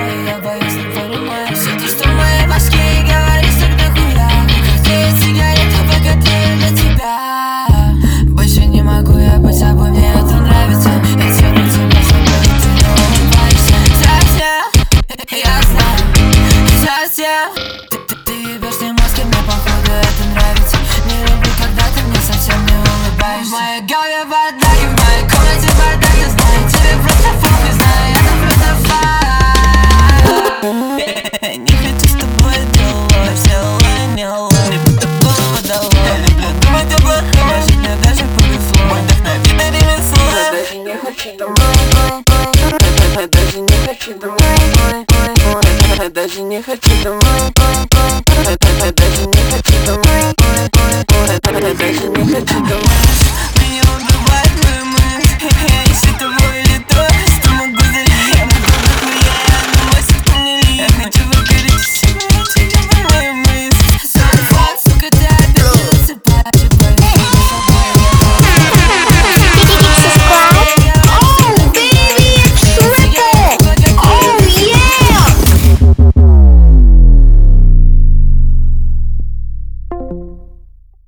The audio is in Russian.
и я боюсь не понимать все то, что в моей башке говоришь так дохуя. Как те сигареты, пока тлею для тебя. Больше не могу я быть собой, мне это нравится. Я тяну тебя, чтобы ты не улыбаешься. Совсем, я знаю, совсем. Ты ебешь мне мозг, и мне походу это нравится. Не люблю, когда ты мне совсем не улыбаешься. В моей голове бардак, и в моей комнате бардак. Я знаю, тебе просто фон, не знаю, это просто факт. Не хочу с тобой делать, все ломело, мне будто голову дало. Я люблю думать о плохом, может мне даже повезло. Мой вдохновенный ремесло. Я даже не хочу домой. Я даже не хочу домой. Я даже не хочу домой. Я даже не хочу домой. Я даже не хочу домой.